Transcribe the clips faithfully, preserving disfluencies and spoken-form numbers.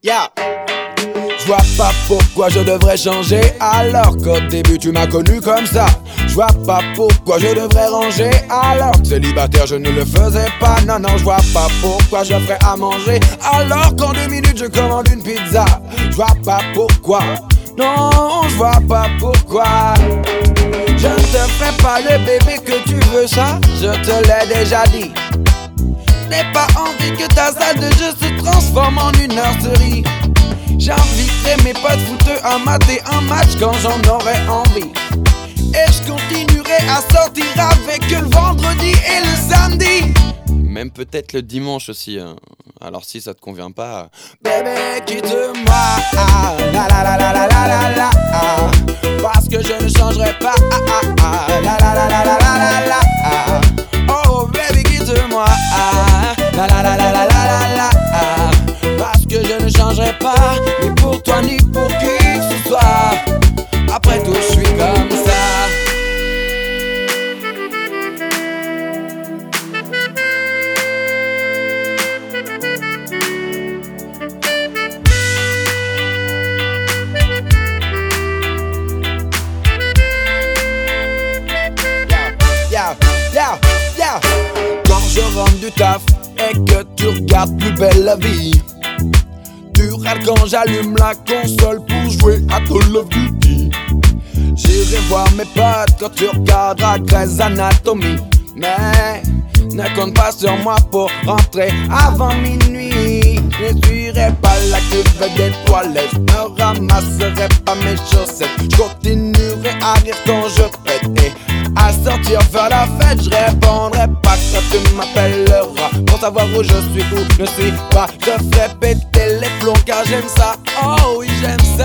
Yeah. Je vois pas pourquoi je devrais changer alors qu'au début tu m'as connu comme ça. Je vois pas pourquoi je devrais ranger alors que célibataire je ne le faisais pas. Non non, je vois pas pourquoi je ferais à manger alors qu'en deux minutes je commande une pizza. Je vois pas pourquoi, non je vois pas pourquoi. Je ne te ferai pas le bébé que tu veux, ça je te l'ai déjà dit. Je n'ai pas envie que ta salle de jeu se transforme en une nurserie. J'inviterai mes potes fouteux à mater un match quand j'en aurai envie. Et je continuerai à sortir avec eux le vendredi et le samedi. Même peut-être le dimanche aussi, hein. Alors si ça te convient pas, bébé quitte-moi, ah, la la la la la la la la, ah, parce que je ne changerai pas, ah, ah, ah, la la la la la la la la, ah, oh baby quitte-moi, ah, la la la la la la la la, ah, parce que je ne changerai pas, ni pour toi ni pour qui que ce soit. Après tout je suis comme ça. Yeah, yeah. Quand je rentre du taf et que tu regardes Plus belle la vie, tu râles quand j'allume la console pour jouer à Call of Duty. J'irai voir mes potes quand tu regarderas Grey's Anatomy. Mais ne compte pas sur moi pour rentrer avant minuit. Je n'essuierai pas la cuve des toilettes, je ne ramasserai pas mes chaussettes. Je continuerai à rire quand je pète et à sortir faire la fête. Je répondrai pas quand tu m'appelleras pour savoir où je suis, où je suis pas. Je ferai péter les plombs car j'aime ça, oh oui j'aime ça.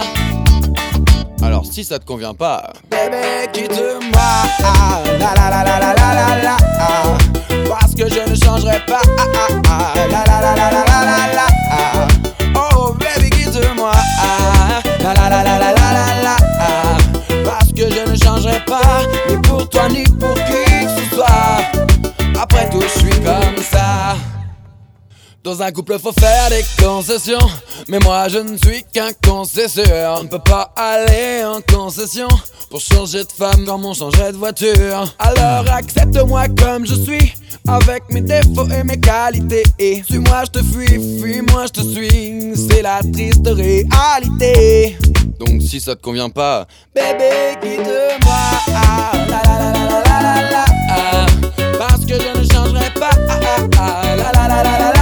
Alors si ça te convient pas, bébé quitte-moi, ah, la la la la la la la la, ah, parce que je ne changerai pas, ah, ah, ah, la la la la la la la la, ah, oh baby quitte-moi, ah, la la la la la la la la, ah, parce que je ne changerai pas, ni pour toi ni pour qui que ce soit. Après tout je suis comme ça. Dans un couple faut faire des concessions, mais moi je ne suis qu'un concesseur. On ne peut pas aller en concession pour changer de femme comme on changerait de voiture. Alors accepte-moi comme je suis, avec mes défauts et mes qualités. Et suis-moi je te fuis, fuis-moi je te suis, c'est la triste réalité. Donc si ça te convient pas, bébé quitte-moi, ah, la la la la la la la la, ah, parce que je ne changerai pas, ah, ah, ah, la la la la la la.